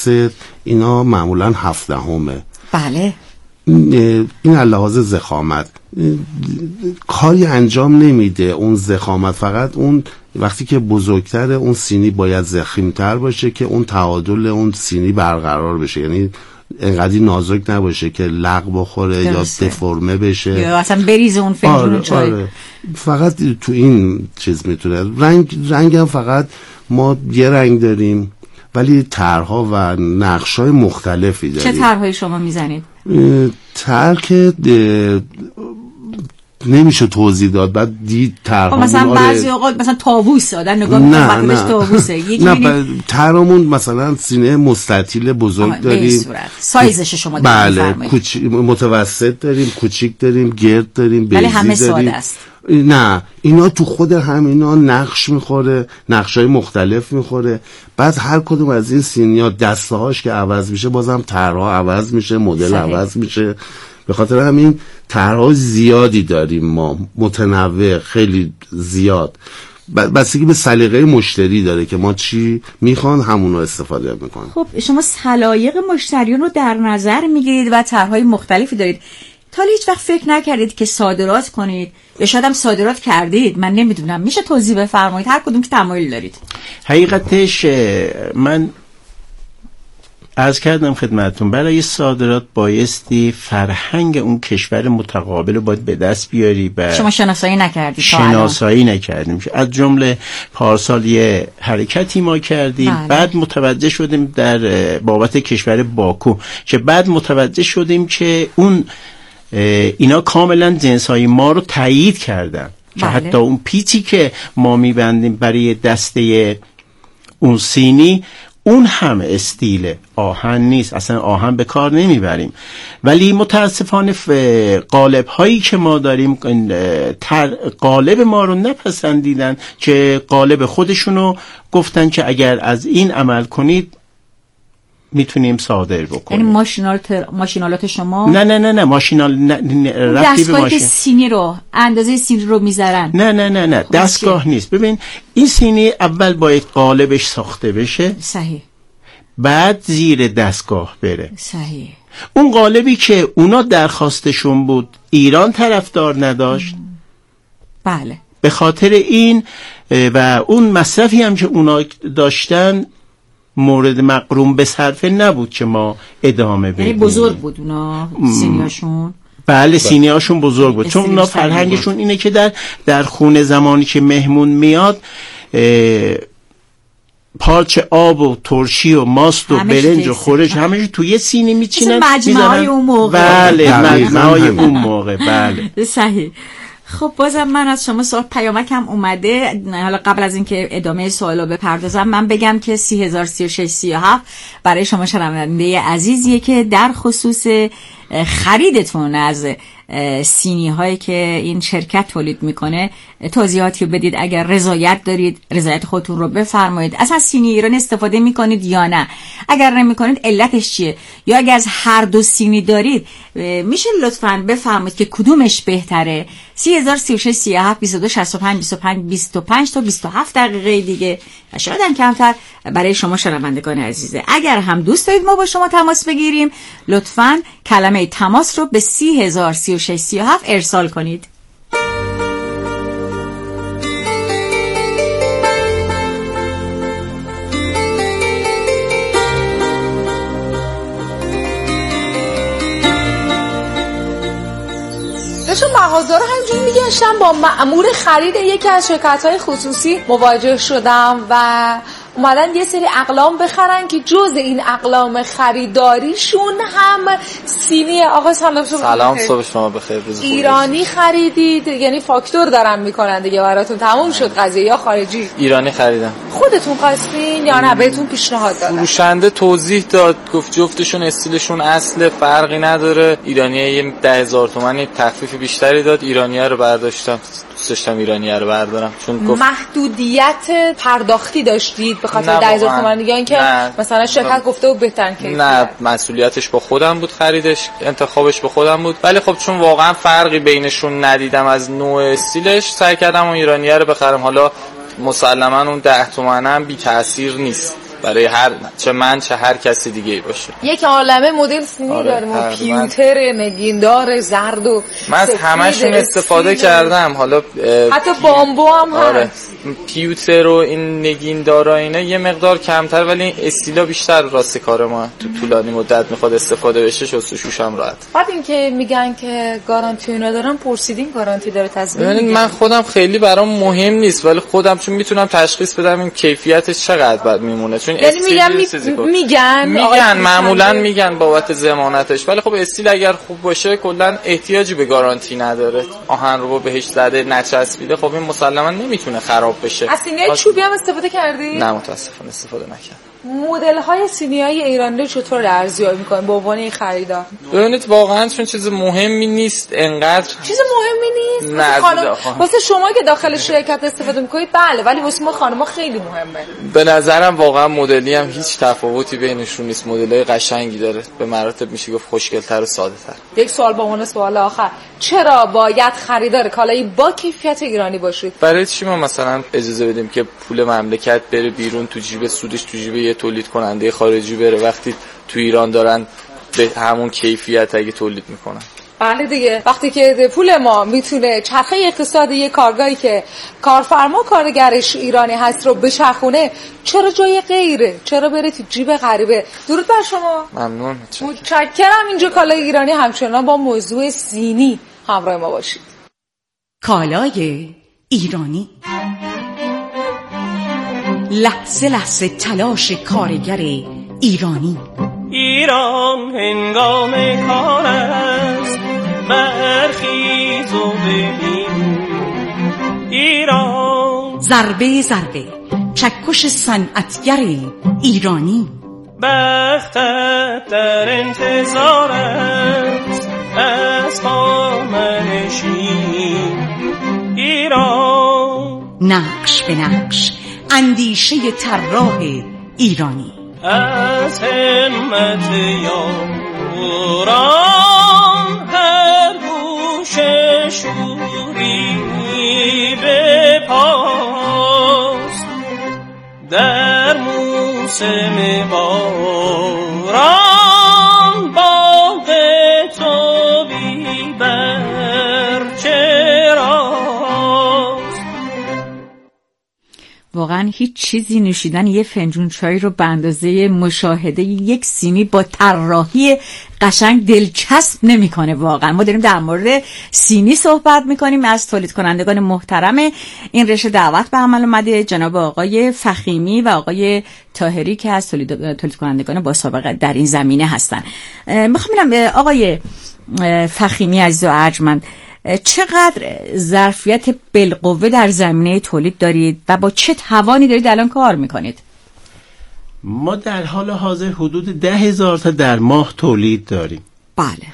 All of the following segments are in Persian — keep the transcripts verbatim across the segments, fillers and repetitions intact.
سه اینا معمولا هفدهمه. بله. این لحاظ ضخامت کاری انجام نمیده اون ضخامت، فقط اون وقتی که بزرگتره اون سینی باید ضخیم‌تر باشه که اون تعادل اون سینی برقرار بشه، یعنی انقدر نازک نباشه که لق بخوره درسته. یا دفرمه بشه یا اصلا بریزه اون فنجون آره، چای. آره. فقط تو این چیز میتونه رنگ رنگ هم فقط ما یه رنگ داریم ولی طرح‌ها و نقش‌های مختلفی داریم. چه طرح‌هایی شما میزنید؟ طرح که نمیشه توضیح داد، بعد دید طرحمون مثلا بعضی اوقات مثلا طاووس آدم نگاه می‌کنه وقتی بهش طاووسه یکی نه طرحمون مثلا سینه مستطیل بزرگ داریم، سایزش شما بله کوچ... متوسط داریم، کوچیک داریم، گرد داریم، بیضی ولی همه داریم. ساده است. نه اینا تو خود همینا نقش میخوره، نقشای مختلف میخوره، بعد هر کدوم از این سینی‌ها دسته‌هاش که عوض میشه بازم طرح‌ها عوض میشه، مدل صحیح. عوض میشه. به خاطر همین طرح‌ها زیادی داریم ما، متنوع، خیلی زیاد، بستگی به سلیقه مشتری داره که ما چی میخوان همون رو استفاده میکنن. خب شما سلایق مشتریان رو در نظر میگیرید و طرح‌های مختلفی دارید. تا هیچ وقت فکر نکردید که صادرات کنید یا شاید هم صادرات کردید؟ من نمیدونم، میشه توضیح بفرمایید هر کدوم که تمایل دارید؟ حقیقتش من عرض کردم خدمتتون برای صادرات بایستی فرهنگ اون کشور متقابل رو باید به دست بیاری. شما شناسایی نکردید؟ شناسایی نکردیم. از جمله پارسال یه حرکتی ما کردیم بله. بعد متوجه شدیم در بابت کشور باکو که بعد متوجه شدیم که اون اینا کاملا جنس‌های ما رو تایید کردن که بله. حتی اون پیچی که ما میبندیم برای دسته اون سینی اون هم استیل آهن نیست، اصلا آهن به کار نمیبریم، ولی متاسفانه قالب هایی که ما داریم قالب ما رو نپسندیدن که قالب خودشونو گفتن که اگر از این عمل کنید میتونیم صادر بکنیم. یعنی ماشینالات ماشینالات شما نه نه نه نه ماشینال نه رفتی به ماشین سینی رو اندازه سینی رو میذارن. نه نه نه نه دستگاه نیست. ببین این سینی اول باید قالبش ساخته بشه صحیح، بعد زیر دستگاه بره صحیح. اون قالبی که اونا درخواستشون بود ایران طرفدار نداشت بله به خاطر این و اون مصرفی هم که اونا داشتن مورد مقرون به صرفه نبود که ما ادامه بدیم. یعنی بزرگ بود اونا سینیاشون؟ بله سینیاشون بزرگ بود چون اونا فرهنگشون اینه که در در خونه زمانی که مهمون میاد پارچه آب و ترشی و ماست و برنج و خورش همه توی سینی میچینن مجمعای اون موقع. بله مجمعای اون موقع بله صحیح. خب بازم من از شما سوال پیامکم اومده، حالا قبل از اینکه ادامه سوالو بپردازم من بگم که سی هزار سی و شش سی و هفت برای شما شنونده عزیزیه که در خصوص خریدتون از سینی هایی که این شرکت تولید میکنه توضیحاتی بدید. اگر رضایت دارید رضایت خودتون رو بفرمایید. اصلا سینی ایران استفاده میکنید یا نه؟ اگر نمیکنید علتش چیه؟ یا اگر از هر دو سینی دارید میشه لطفاً بفرمایید که کدومش بهتره؟ سی هزار سی و شش سی و هفت بیست و دو شصت و پنج بیست و پنج بیست و پنج تا بیست و هفت دقیقه دیگه و شاید هم کمتر برای شما شنوندگان عزیزه. اگر هم دوست دارید ما با شما تماس بگیریم لطفاً کلمه تماس رو به سی هزار سی و شش سی و هفت ارسال کنید. چون مغازه رو همینجوری میگشتم با مأمور خرید یکی از شرکت‌های خصوصی مواجه شدم و اومدن یه سری اقلام بخرن که جز این اقلام خریداریشون هم سینی. آقا سلام شما سلام صبح شما بخیر. روز خوبی. ایرانی خریدید یعنی فاکتور دارن میکنن دیگه براتون تموم شد قضیه یا خارجی؟ ایرانی خریدم. خودتون خواستین یا نه بهتون پیشنهاد دادن؟ فروشنده توضیح داد گفت جفتشون استیلشون اصل فرقی نداره، ایرانیه یه ده هزار تومانی تخفیف بیشتری داد، ایرانیه رو برداشتم. دوست داشتم ایرانیه رو بردارم چون گفت محدودیت پرداختی داشتید به خاطر ده هزار تومان دیگه اینکه مثلا شرکت گفته بود بهترین کیفیت؟ نه مسئولیتش با خودم بود، خریدش انتخابش با خودم بود، ولی خب چون واقعا فرقی بینشون ندیدم از نوع استیلش سعی کردم اون ایرانیه رو بخرم. حالا مسلما اون ده تومن هم بی تأثیر نیست برای هر چه من چه هر کسی دیگه ای باشه. یک عالمه مدل سینی آره داریم و پیوتر نگیندار زرد و من از همشون استفاده کردم. حالا حتی بامبو هم آره هست. پیوتر و این نگیندارا اینا یه مقدار کمتر، ولی این استیلا بیشتر راست کار ما تو طولانی مدت میخواد استفاده بشه، شستشوش هم راحت. بعد اینکه میگن که گارانتی اونا دارن، پرسیدین گارانتی داره تضمین؟ ببینید من خودم خیلی برام مهم نیست، ولی خودم چون میتونم تشخیص بدم این کیفیتش چقدر بعد میمونه، چون یعنی میگن میگن میگن معمولا میگن بابت ضمانتش، ولی خب استیل اگر خوب باشه کلا احتیاجی به گارانتی نداره. آهن رو بهش زده نچسبیده، خب این مسلما نمیتونه خراب بشه. از سینی‌های چوبی هم استفاده کردی؟ نه متاسفانه استفاده نکردم. مدل های سینی‌های ایرانی رو چطور ارزیابی می‌کنید به عنوان خریدار؟ ببینید واقعا چون چیز مهمی نیست انقدر. چیز مهمی نیست؟ واسه خانم، واسه شما که داخل شرکت استفاده می‌کنید بله، ولی واسه ما خانم‌ها خیلی مهمه. به نظرم واقعا مدلی هم هیچ تفاوتی بینشون نیست. مدل‌های قشنگی داره، به مراتب میشه گفت خوشگل‌تر و ساده‌تر. یک سوال با عنوان سوال آخر، چرا باید خریدار کالایی با کیفیت ایرانی باشید؟ برای چی ما مثلا اجازه بدیم که پول مملکت بره بیرون، تو جیب سودش تو جیب یه تولید کننده خارجی بره، وقتی تو ایران دارن به همون کیفیت اگه تولید میکنن؟ بله دیگه، وقتی که پول ما میتونه چرخه اقتصادی یه کارگاهی که کارفرما کارگرش ایرانی هست رو بچرخونه، چرا جای غیره؟ چرا بره تو جیب غریبه؟ درود بر شما. ممنون. متشکرم. اینجا کالای ایرانی همچنان با موضوع سینی همراه ما باشید. کالای ایرانی، لحظه لحظه تلاش کارگر ایرانی. ایران هنگام کار است، برخیز و ببین ایران. ضربه ضربه چکش صنعتگر ایرانی. بختت در انتظار است از پا منشین ایران. نقش به نقش اندیشه طراح ایرانی. از همت یاران هر گوشه شوری به پاست، در موسم باران باغ تو بی برچراست. واقعا هیچ چیزی نوشیدن یه فنجون چای رو به اندازه مشاهده یک سینی با طراحی قشنگ دلچسب نمیکنه. واقعا ما داریم در مورد سینی صحبت میکنیم، از تولید کنندگان محترم این رشته دعوت به عمل اومده جناب آقای فخیمی و آقای طاهری که از تولید تولید کنندگان با سابقه در این زمینه هستن. میخوام ببینم آقای فخیمی عزیز و ارجمند، چقدر ظرفیت بالقوه در زمینه تولید دارید و با چه توانی دارید الان کار میکنید؟ ما در حال حاضر حدود ده هزار تا در ماه تولید داریم. بله.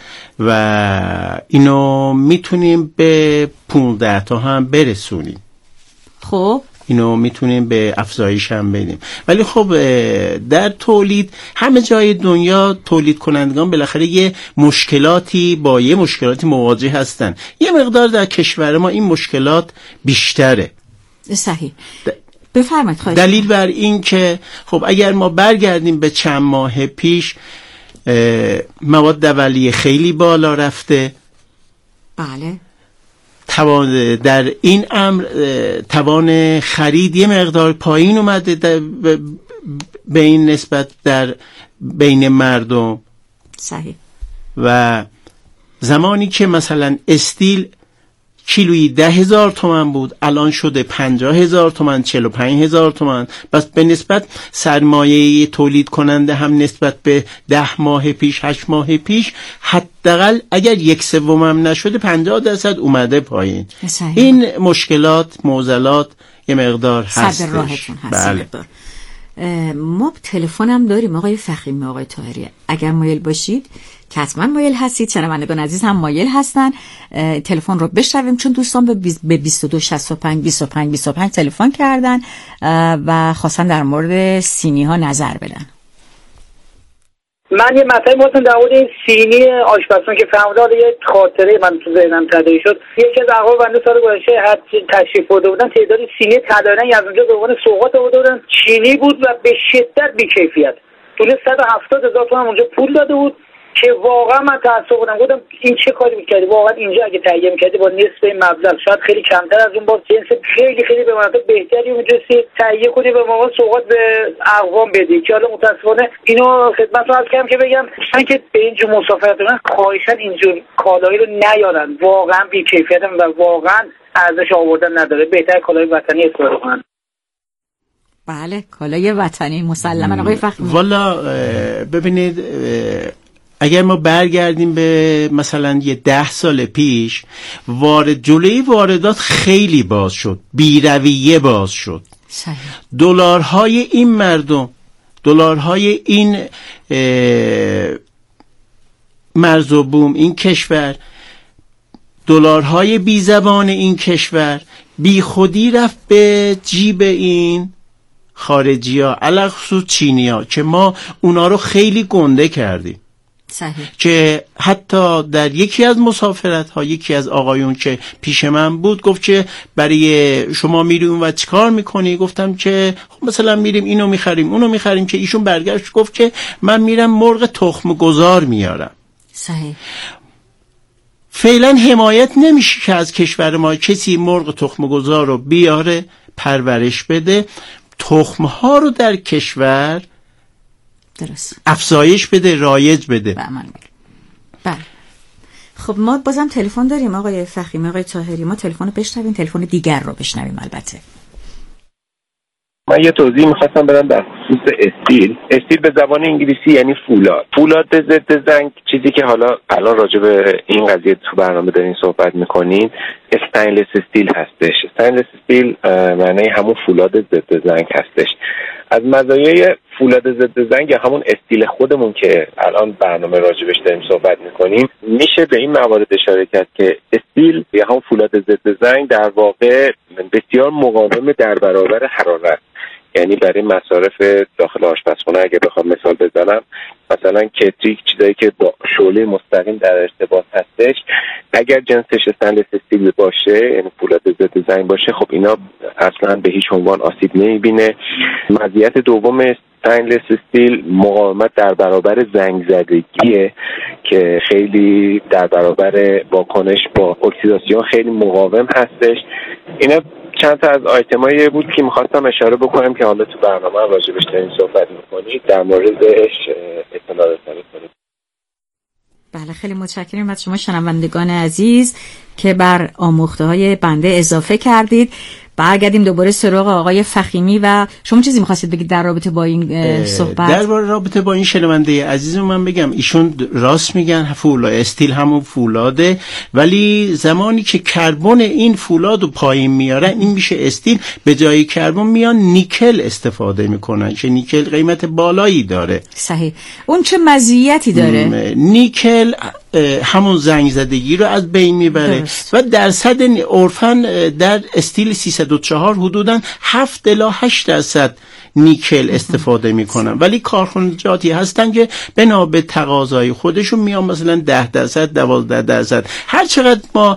و اینو میتونیم به پانزده تا هم برسونیم. خب اینو میتونیم به افزایش هم بدیم. ولی خب در تولید همه جای دنیا تولید کنندگان بالاخره یه مشکلاتی با یه مشکلاتی مواجه هستن. یه مقدار در کشور ما این مشکلات بیشتره. صحیح. بفرمایید. خواهش. دلیل بر این که خب اگر ما برگردیم به چند ماه پیش، مواد اولیه خیلی بالا رفته. بله. توان در این امر توان خرید یه مقدار پایین اومده به این نسبت در بین مردم. صحیح. و زمانی که مثلا استیل کیلویی ده هزار تومن بود، الان شده پنجاه هزار تومن، چهل و پنج هزار تومن. بس به نسبت سرمایه تولید کننده هم نسبت به ده ماه پیش، هشت ماه پیش، حداقل اگر یک سوم هم نشده پنجاه درصد اومده پایین. صحیح. این مشکلات، معضلات یه مقدار هستش. صدر راهتون هست. بله. ما تلفن هم داریم آقای فخیمی، آقای طاهری، اگر مایل باشید که حتما مایل هستید، شنوندگان عزیز هم مایل هستن، تلفن رو بشنویم، چون دوستان به بیست و دو شصت و پنج بیست و پنج بیست و پنج تلفن کردن و خواستن در مورد سینی ها نظر بدن. من من یه مطلبی واسه در مورد این سینی آشپزخونه که فهمیدم، یه خاطره من تو ذهنم تداعی شد. یکی از اقوام بنده سال گذشته حد تشریف برده بودن، تعداد سینی تداعی از اونجا به عنوان سوغات آورده بودن، چینی بود و به شدت بی‌کیفیت. طول صد و هفتاد هزار تومان اونجا پول داده بود که واقعا من تعصب بودم، گفتم این چه کاری می‌کردی؟ واقعا اینجا اگه تهیه می‌کردی با نصف این مبلغ، شاید خیلی کمتر از اون، با جنس خیلی خیلی به مناطق بهتری اونجا تهیه کنی به ما سوغات به اقوام بدی. که حالا متأسفانه اینو خدمتتون عرض کردم که بگم من که به این جور مسافرت من خواهشاً اینجور کالایی رو نیارن، واقعا بی‌کیفیتن و واقعا ارزش آوردن نداره. بهتر کالای وطنی استفاده کنن. بله، کالای وطنی مسلما. آقای فخری، والا ببینید، اگر ما برگردیم به مثلا یه ده سال پیش، وارد جلوی واردات خیلی باز شد، بی‌رویه باز شد. صحیح. دلارهای این مردم، دلارهای این مرز و بوم این کشور، دلارهای بی زبان این کشور بی خودی رفت به جیب این خارجی ها، علاخصوص چینی ها، که ما اونا رو خیلی گنده کردیم. صحیح. که حتی در یکی از مسافرت ها یکی از آقایون که پیش من بود گفت که برای شما میری اون و چیکار میکنی؟ گفتم که خب مثلا میریم اینو میخریم اونو میخریم. که ایشون برگشت گفت که من میرم مرغ تخم گذار میارم. صحیح. فعلا حمایت نمیشه که از کشور ما کسی مرغ تخم گذار رو بیاره پرورش بده، تخم ها رو در کشور درست افزایش بده، رایج بده. بله. خب ما بازم تلفن داریم آقای فخیمی، آقای طاهری. ما تلفن رو بشنویم، تلفن دیگر رو بشنویم. البته من یه توضیح میخواستم بدم در خصوص استیل. استیل به زبان انگلیسی یعنی فولاد. فولاد ضد زنگ، چیزی که حالا الان راجع به این قضیه تو برنامه دارین صحبت میکنین، استینلس استیل هستش. استینلس استیل معنی همون فولاد ضد زنگ هستش. از مزایای فولاد ضد زنگ یا همون استیل خودمون که الان برنامه راجبش داریم صحبت میکنیم، میشه به این موارد اشاره کرد که استیل یا همون فولاد ضد زنگ در واقع بسیار مقاوم در برابر حرارت. یعنی برای مصارف داخل آشپزخونه اگه بخوام مثال بزنم، مثلا کتریک، چیزایی که با شعله مستقیم در ارتباط هستش، اگر جنسش استنلس استیل باشه، یعنی فولاد ضد زنگ باشه، خب اینا اصلا به هیچ عنوان آسیب نمیبینه. مزیت دوم استنلس استیل مقاومت در برابر زنگ زدگیه که خیلی در برابر واکنش با اکسیداسیون خیلی مقاوم هستش. اینا چند تا از آیتمایی بود که می‌خواستم اشاره بکنم که حالا تو برنامه راجبش داریم صحبت می‌کنید، در موردش اطلاع رسانی کنید. بله، خیلی متشکرم از شما شنوندگان عزیز که بر آموخته‌های بنده اضافه کردید. برگردیم دوباره سراغ آقای فخیمی و شما چیزی می‌خواستید بگید در رابطه با این صحبت؟ در رابطه با این شنونده عزیزم من بگم ایشون راست میگن، فولاد استیل همون فولاده، ولی زمانی که کربن این فولاد رو پایین میارن این میشه استیل. به جای کربن میان نیکل استفاده میکنن که نیکل قیمت بالایی داره. صحیح. اون چه مزیتی داره؟ نیکل همون زنگ زدگی رو از بین میبره درست. و درصد عرفاً در استیل سیصد و چهار حدوداً هفت الی هشت درصد نیکل استفاده میکنن، ولی کارخانجاتی هستن که بنا به تقاضای خودشون میان مثلا ده درصد دوازده درصد. هر چقدر ما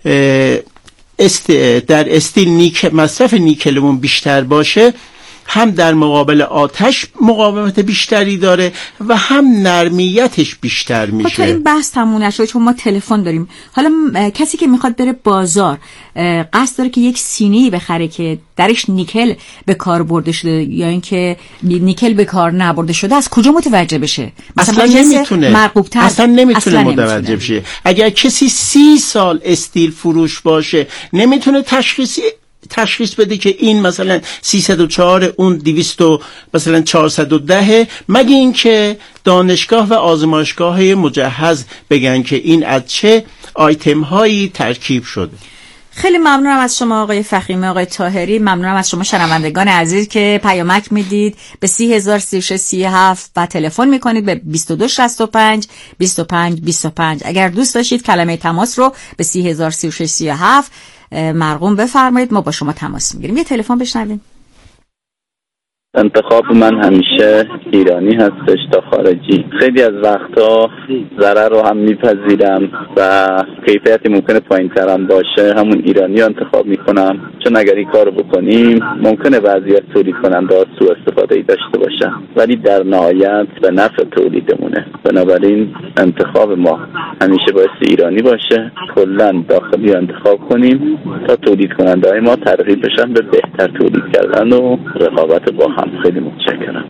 است در استیل نیکل مصرف نیکلمون بیشتر باشه، هم در مقابل آتش مقاومت بیشتری داره و هم نرمیتش بیشتر میشه. تا این بحث تموم نشد چون ما تلفن داریم. حالا کسی که میخواد بره بازار قصد داره که یک سینی بخره که درش نیکل به کار برده شده یا اینکه نیکل به کار نبرده شده، از کجا متوجه بشه؟ اصلا نمیتونه اصلا نمیتونه متوجه بشه. اگر کسی سی سال استیل فروش باشه نمیتونه تشخیصی تشخیص بده که این مثلا سیصد و چهار اون دویست مثلا چهارصد و ده، مگه اینکه دانشگاه و آزمایشگاه مجهز بگن که این از چه آیتم هایی ترکیب شده. خیلی ممنونم از شما آقای فخیمی، آقای طاهری. ممنونم از شما شنوندگان عزیز که پیامک میدید به سی هزار سی و شش سی و هفت و تلفن میکنید به بیست و دو شصت و پنج بیست و پنج بیست و پنج. اگر دوست داشتید کلمه تماس رو به سی هزار سی و شش سی و هفت مرقوم بفرمایید، ما با شما تماس میگیریم. یه تلفن بشنویم. انتخاب من همیشه ایرانی هستش تا خارجی. خیلی از وقتا ضرر رو هم میپذیرم و کیفیتی ممکنه پایین‌تر هم باشه، همون ایرانی رو انتخاب میکنم، چون اگر این کار رو بکنیم ممکنه بعضی از تولید کننده ها سوء استفاده ای داشته باشن، ولی در نهایت به نفع تولیدمونه. بنابراین انتخاب ما همیشه باید ایرانی باشه، کلا داخلی انتخاب کنیم تا تولید کننده های ما ترغیب بشن به بهتر تولید کردن و رقابت با هم. خیلی متشکرم.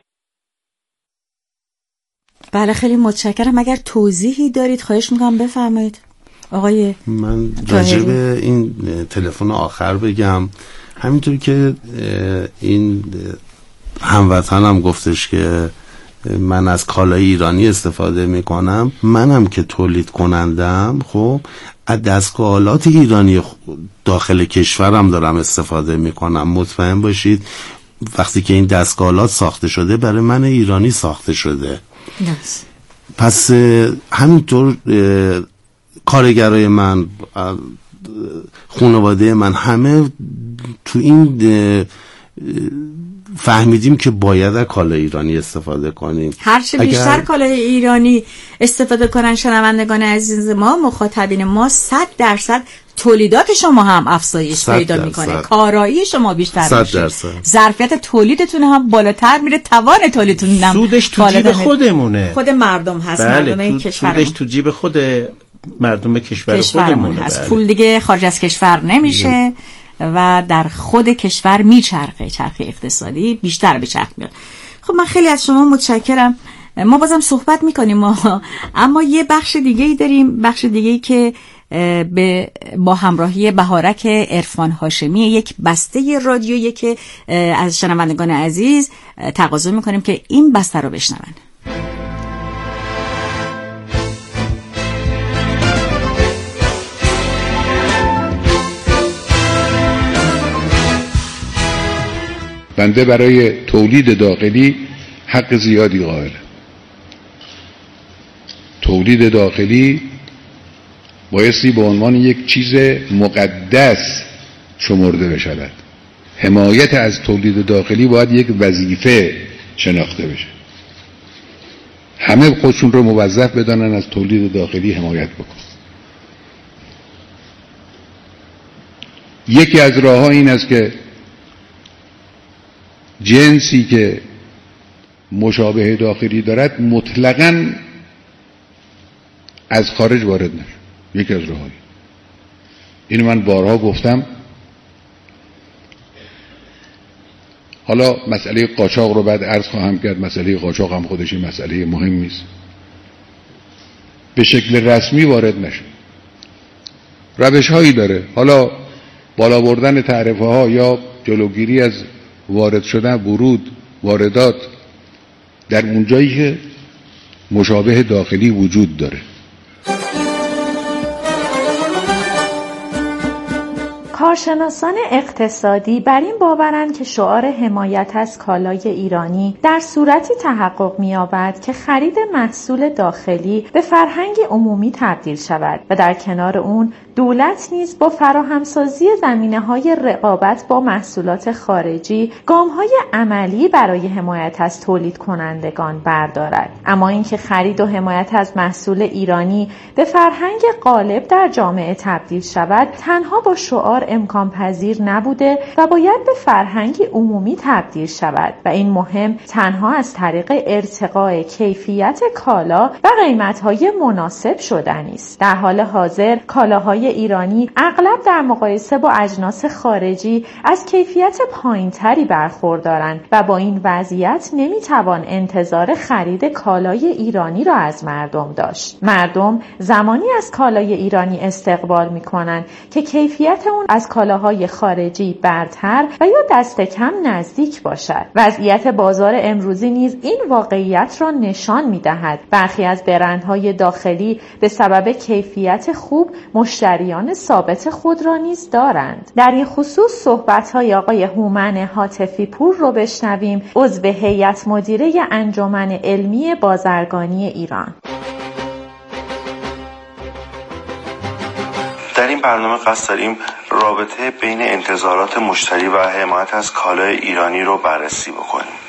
بله خیلی متشکرم. اگر توضیحی دارید خواهش میکنم بفرمایید آقای من راجع به این تلفن آخر بگم. همینطور که این هموطنم گفتش که من از کالای ایرانی استفاده میکنم، منم که تولید کنندم خب از دستگاهات ایرانی داخل کشورم دارم استفاده میکنم. مطمئن باشید وقتی که این دستگاهات ساخته شده برای من ایرانی ساخته شده. yes. پس همینطور کارگرای من، خانواده من، همه تو این فهمیدیم که باید از کالای ایرانی استفاده کنیم. هرچه بیشتر اگر... کالای ایرانی استفاده کنن شنوندگان عزیز ما، مخاطبین ما، صد درصد تولیدات شما هم افزایش پیدا میکنه، کارایی شما بیشتر میشه، ظرفیت تولیدتون هم بالاتر میره، توان تولیدتون هم سودش تو جیب خودمونه، خود مردم هست. بله. مردم تو... کشور سودش تو جیب خود مردم کشور, کشور خودمونه هست. بله. پول دیگه خارج از کشور نمیشه و در خود کشور میچرخه، چرخه اقتصادی بیشتر به چرخ میاد. خب من خیلی از شما متشکرم. ما بازم صحبت میکنیم ما، اما یه بخش دیگه ای داریم، بخش دیگه ای که به با همراهی بهارک عرفان هاشمی، یک بسته رادیویی که از شنوندگان عزیز تقاضا میکنیم که این بسته رو بشنون. بنده برای تولید داخلی حق زیادی قائلم. تولید داخلی بایستی به عنوان یک چیز مقدس شمرده بشود. حمایت از تولید داخلی باید یک وظیفه شناخته بشه. همه خودشون رو موظف بدانن از تولید داخلی حمایت بکن. یکی از راه‌ها این است که جنسی که مشابه داخلی دارد مطلقاً از خارج وارد نشه. یکی از راه‌های اینو من بارها گفتم. حالا مسئله قاچاق رو بعد عرض خواهم کرد. مسئله قاچاق هم خودش این مسئله مهمی است. به شکل رسمی وارد نشه. روش هایی داره. حالا بالا بردن تعرفه ها یا جلوگیری از وارد شدن، ورود، واردات در اونجایی که مشابه داخلی وجود داره. کارشناسان اقتصادی بر این باورند که شعار حمایت از کالای ایرانی در صورتی تحقق می‌یابد که خرید محصول داخلی به فرهنگ عمومی تبدیل شود و در کنار اون دولت نیز با فراهمسازی زمینه‌های رقابت با محصولات خارجی گام‌های عملی برای حمایت از تولید کنندگان بردارد. اما اینکه خرید و حمایت از محصول ایرانی به فرهنگ غالب در جامعه تبدیل شود تنها با شعار امکان پذیر نبوده و باید به فرهنگی عمومی تبدیل شود و این مهم تنها از طریق ارتقاء کیفیت کالا و قیمت‌های مناسب شدنی است. در حال حاضر کالاهای ایرانی اغلب در مقایسه با اجناس خارجی از کیفیت پایین‌تری برخوردارند و با این وضعیت نمیتوان انتظار خرید کالای ایرانی را از مردم داشت. مردم زمانی از کالای ایرانی استقبال می‌کنند که کیفیت اون از کالاهای خارجی برتر و یا دست کم نزدیک باشد. وضعیت بازار امروزی نیز این واقعیت را نشان می‌دهد. برخی از برندهای داخلی به سبب کیفیت خوب مشتریان ثابت خود را نیز دارند. در این خصوص صحبت‌های آقای هومن هاتفی پور رو بشنویم، عضو هیئت مدیره انجمن علمی بازرگانی ایران. در این برنامه قصد داریم رابطه بین انتظارات مشتری و حمایت از کالای ایرانی رو بررسی بکنیم.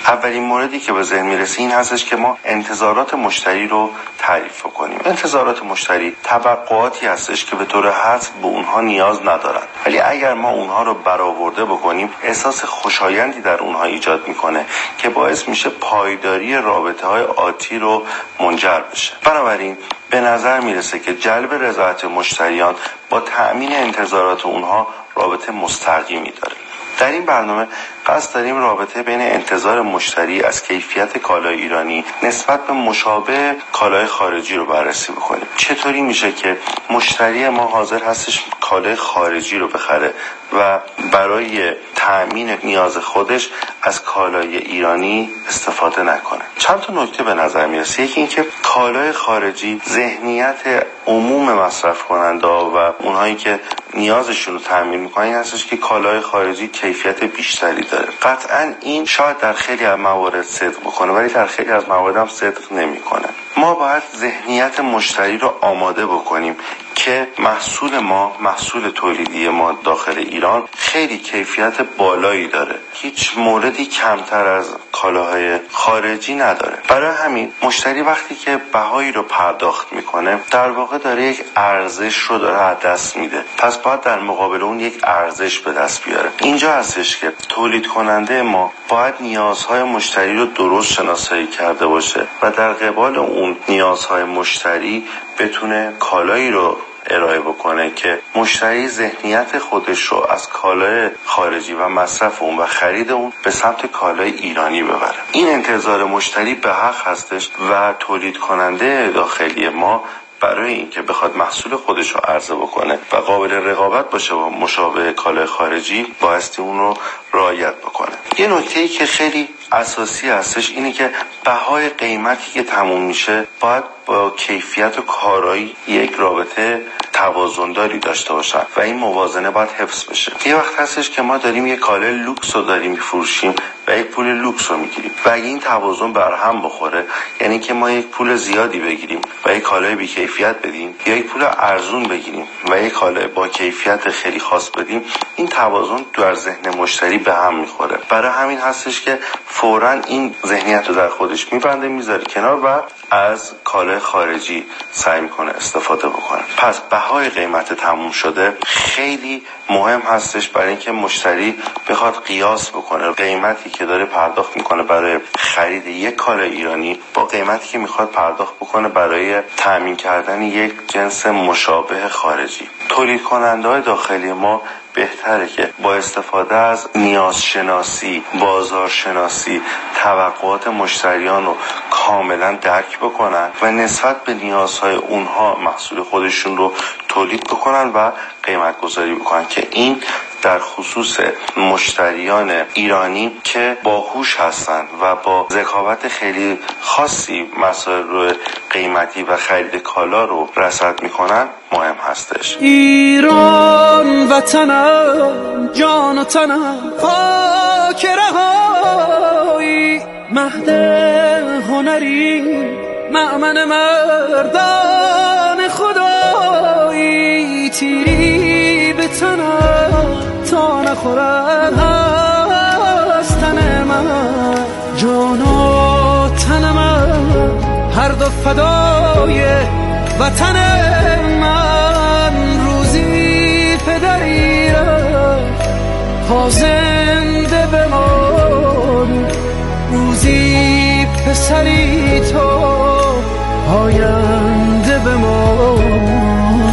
اولین موردی که به ذهن میرسه این هستش که ما انتظارات مشتری رو تعریف کنیم. انتظارات مشتری توقعاتی هستش که به طور حتم به اونها نیاز ندارن، ولی اگر ما اونها رو برآورده بکنیم احساس خوشایندی در اونها ایجاد میکنه که باعث میشه پایداری رابطه های آتی رو منجر بشه. بنابراین به نظر میرسه که جلب رضایت مشتریان با تأمین انتظارات اونها رابطه مستقیمی داره. در این برنامه قصد داریم رابطه بین انتظار مشتری از کیفیت کالای ایرانی نسبت به مشابه کالای خارجی رو بررسی بکنیم. چطوری میشه که مشتری ما حاضر هستش کالای خارجی رو بخره و برای تأمین نیاز خودش از کالای ایرانی استفاده نکنه. چند تا نکته به نظر میرسه. یکی این که کالای خارجی ذهنیت عموم مصرف کننده و اونهایی که نیازشون رو تأمین میکنن این هستش که کالای خارجی کیفیت بیشتری داره. قطعا این شاید در خیلی از موارد صدق بکنه، ولی در خیلی از موارد هم صدق نمیکنه. ما باید ذهنیت مشتری رو آماده بکنیم که محصول ما، محصول تولیدی ما داخل ایران خیلی کیفیت بالایی داره، هیچ موردی کمتر از کالاهای خارجی نداره. برای همین مشتری وقتی که بهایی رو پرداخت میکنه در واقع داره یک ارزش رو داره از دست میده، پس باید در مقابل اون یک ارزش به دست بیاره. اینجا هستش که تولید کننده ما باید نیازهای مشتری رو درست شناسایی کرده باشه و در قبال اون نیازهای مشتری بتونه کالایی رو ارائه بکنه که مشتری ذهنیت خودش رو از کالای خارجی و مصرف اون و خرید اون به سمت کالای ایرانی ببره. این انتظار مشتری به حق هستش و تولید کننده داخلی ما برای اینکه بخواد محصول خودش رو عرضه بکنه و قابل رقابت باشه با مشابه کالای خارجی بایستی اون رو رعایت بکنه. یه نکته‌ای که خیلی اساسی هستش اینه که بهای قیمتی که تموم میشه باید با کیفیت و کارایی یک رابطه توازنداری داشته باشن و این موازنه باید حفظ بشه. یه وقت هستش که ما داریم یک کالای لوکس رو داریم میفروشیم و یک پول لوکس رو میگیریم و اگه این توازن برهم بخوره، یعنی که ما یک پول زیادی بگیریم و یک کالای بی کیفیت بدیم یا یک پول ارزون بگیریم و یک کالای با کیفیت خیلی خاص بدیم، این توازن در ذهن مشتری به هم میخوره. برای همین هستش که فوراً این ذهنیت رو در خودش میبنده، میذاره کنار و از کالای خارجی سعی میکنه استفاده بکنه. پس بهای قیمت تموم شده خیلی مهم هستش برای اینکه مشتری بخواد قیاس بکنه قیمتی که داره پرداخت میکنه برای خرید یک کالای ایرانی با قیمتی که میخواد پرداخت بکنه برای تامین کردن یک جنس مشابه خارجی. تولید کننده‌های داخلی ما بهتره که با استفاده از نیازشناسی، بازارشناسی، توقعات مشتریان رو کاملا درک بکنن و نسبت به نیازهای اونها محصول خودشون رو تولید بکنن و قیمت گذاری بکنن که این در خصوص مشتریان ایرانی که باهوش هستن و با ذکاوت خیلی خاصی مسائل رو قیمتی و خرید کالا رو رصد میکنن مهم هستش. ایران وطنم، جان و تنم، خاک رهایی، مهد هنری، مأمن مردان خدایی، تیری به تنم تا نخورد از تن من، جان و تن من هر دو فدای وطن من. روزی پدری رفت تا زنده بمان، روزی پسری تو آینده بمان.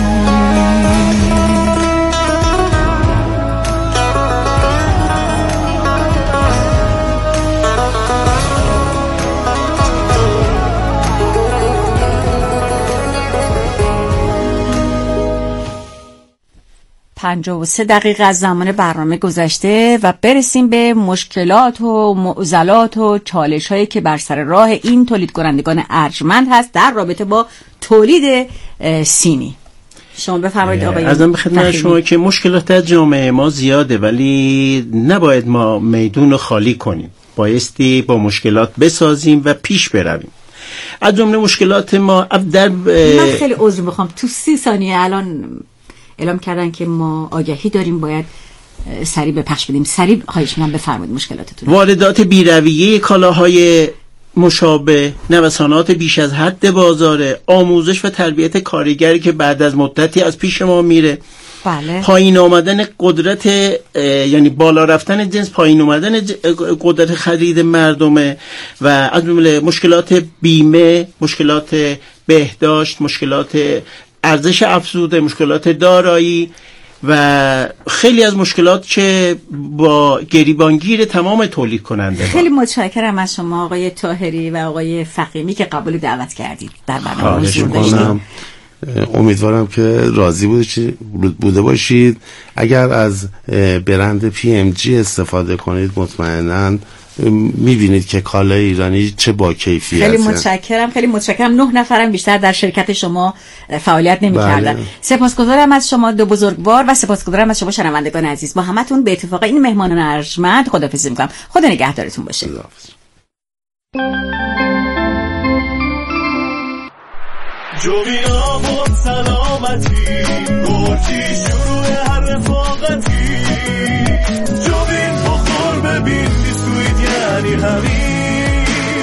پنجاه و سه دقیقه از زمان برنامه گذشته و برسیم به مشکلات و معضلات و چالش هایی که بر سر راه این تولید کنندگان ارجمند هست در رابطه با تولید سینی. شما بفرمایید آقای. ازم به خدمت شما که مشکلات در جامعه ما زیاده، ولی نباید ما میدون رو خالی کنیم، بایستی با مشکلات بسازیم و پیش برویم. از جمله مشکلات ما در من خیلی عذر میخوام تو سی ثانیه الان اعلام کردن که ما آگهی داریم، باید سریع به پخش بدیم. سریع خواهش می‌کنم بفرمایید مشکلاتتون. واردات بی‌رویه کالاهای مشابه، نوسانات بیش از حد بازار، آموزش و تربیت کارگری که بعد از مدتی از پیش ما میره، بله. پایین آمدن قدرت، یعنی بالا رفتن جنس، پایین آمدن قدرت خرید مردمه و از جمله مشکلات بیمه، مشکلات بهداشت، مشکلات ارزش افزوده، مشکلات دارایی و خیلی از مشکلات که با گریبانگیر تمام تولید کننده. خیلی متشکرم از شما آقای طاهری و آقای فقیمی که قبول دعوت کردید در برنامه حضور داشتید. امیدوارم که راضی بوده باشید. اگر از برند پی ام جی استفاده کنید مطمئناً میبینید که کالای ایرانی چه با کیفیته. خیلی متشکرم، خیلی متشکرم. نه نفرم بیشتر در شرکت شما فعالیت نمی‌کردن. بله. سپاسگزارم از شما دو بزرگوار و سپاسگزارم از شما شنوندگان عزیز. با همتون به اتفاق این مهمانان ارجمند خداحافظی می‌کنم. خدا نگهدارتون باشه. جوینا بود سلامتی گرچی شروع هر رفاقتی جوین بخور ببین بیسکویت یعنی همین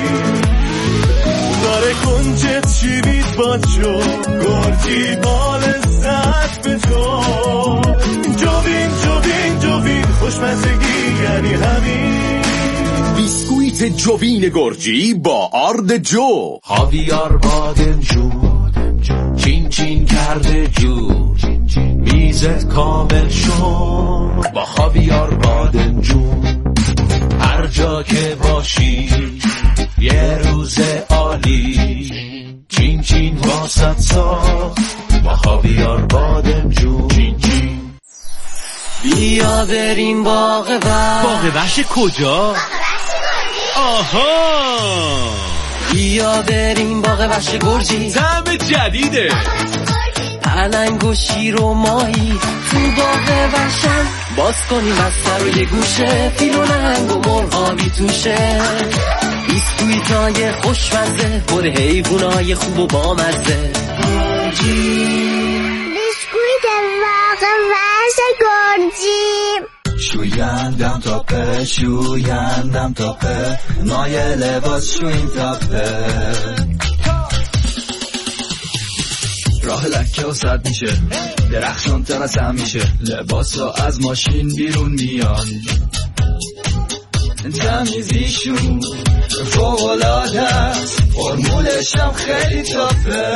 داره کنجت شیوید با جو گرچی با لذت به جو جوین جوین جوین خوشمزگی یعنی همین بیسکویت جوین گرجی با آرد جو، خاویار بادمجون چین چین کرده جو، میزت کامل شد با خاویار بادمجون. هر جا که باشی یه روز عالی، چین چین واسط ساخت با خاویار بادمجون. چین چین بیا بریم باغ وحش. باغ وحش کجا؟ آها، بیا بریم باغ وحش گرجی، طعم جدیده، پلنگ و شیر و ماهی تو باغ وحشن. باز کنیم بستر و یه گوشه، فیل و نهنگ و مرغابی توشه، بیسکویتای خوشمزه پر حیوانای خوب و بامزه. گرجی بیسکویت باغ وحش گرجی، شویندم تاپه شویندم تاپه مایه لباس شوین تاپه، راه لکه و سد میشه درخشان تر از هم میشه، لباس ها از ماشین بیرون میان، تمیزیشون فوق‌العاده است، فرمولش هم خیلی تاپه،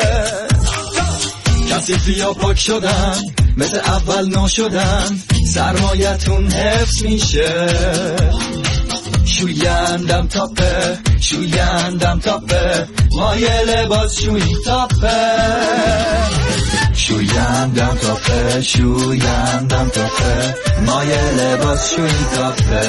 کثیفی ها پاک شدن مثل اول نشدن، سرمایتون حفظ میشه. شویندم تاپه شویندم تاپه مایه لباس شوی تاپه، شویندم تاپه شویندم تاپه مایه لباس شوی تاپه.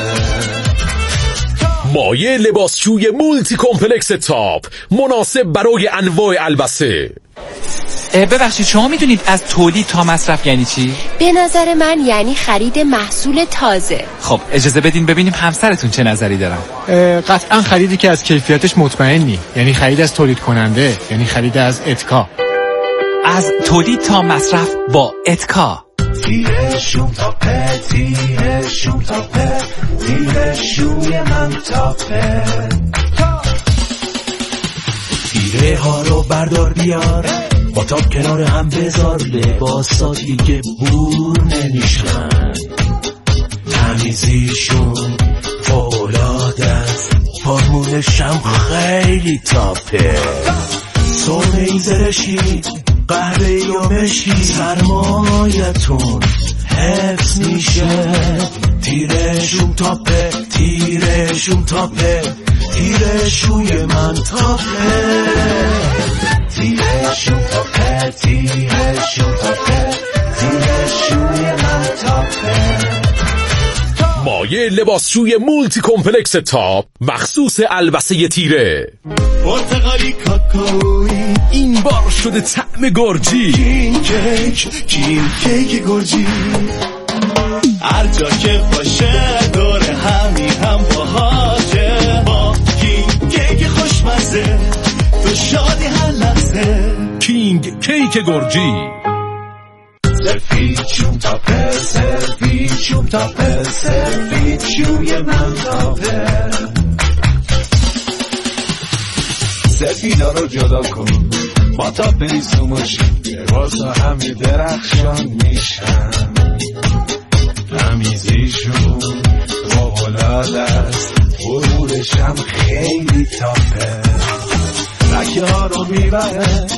مایه لباسشوی مولتی کمپلکس تاپ، مناسب برای انواع البسه. ببخشید شما میدونید از تولید تا مصرف یعنی چی؟ به نظر من یعنی خرید محصول تازه. خب اجازه بدین ببینیم همسرتون چه نظری دارن. قطعا خریدی که از کیفیتش مطمئنی، یعنی خرید از تولید کننده، یعنی خرید از اتکا. از تولید تا مصرف با اتکا. تیرشون تاپه تیرشون تاپه تیرشوی من تاپه، تیره ها رو بردار بیار با تاپ کنار هم بذار، لباسا دیگه بور نمیشن، تمیزیشون فوق‌العاده است، فرمولش هم خیلی تاپه، سونه ای زرشی قهوه‌ای و مشکی، سرمایتون حفظ میشه. تیرشون تاپه تیرشون تاپه تیرشوی من تاپه، تیرشون تاپه تیرشون تاپه تیرشوی من تاپه. مایه لباسشوی مولتی کمپلکس تاپ، مخصوص البسه تیره، پرتقالی کاکائویی این بار شده طعم گرجی، کین کیک کین کیک گرجی، هر جا که باشه دور همی هم باهاشه، با کین کیک خوشمزه تو شادی هر لحظه. کینگ کیک گرجی. سرفیچون تاپه سرفیچون شوم تاپه سفید شوی من تاپه سفیدا رو جدا کن با تاپه نیستو ماشین لباسا همه درخشان میشن تمیزیشون فوق‌العاده است غرورشم خیلی تاپه لکه ها رو میبره